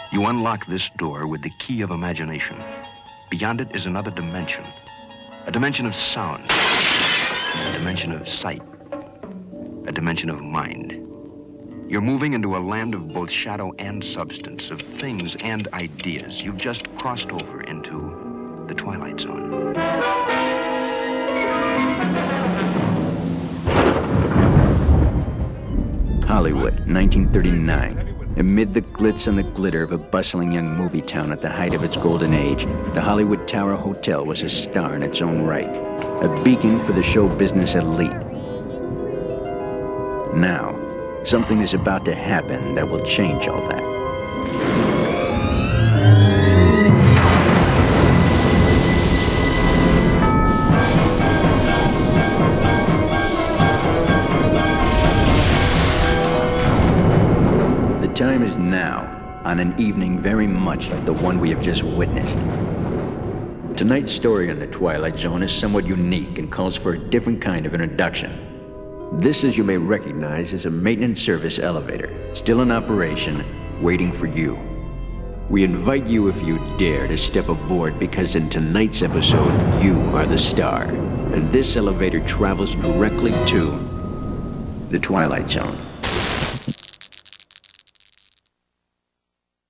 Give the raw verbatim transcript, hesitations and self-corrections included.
You unlock this door with the key of imagination. Beyond it is another dimension. A dimension of sound. A dimension of sight. A dimension of mind. You're moving into a land of both shadow and substance, of things and ideas. You've just crossed over into the Twilight Zone. Hollywood, nineteen thirty-nine. Amid the glitz and the glitter of a bustling young movie town at the height of its golden age, the Hollywood Tower Hotel was a star in its own right, a beacon for the show business elite. Now, something is about to happen that will change all that. The time is now, on an evening very much like the one we have just witnessed. Tonight's story on the Twilight Zone is somewhat unique and calls for a different kind of introduction. This, as you may recognize, is a maintenance service elevator, still in operation, waiting for you. We invite you, if you dare, to step aboard, because in tonight's episode, you are the star. And this elevator travels directly to the Twilight Zone.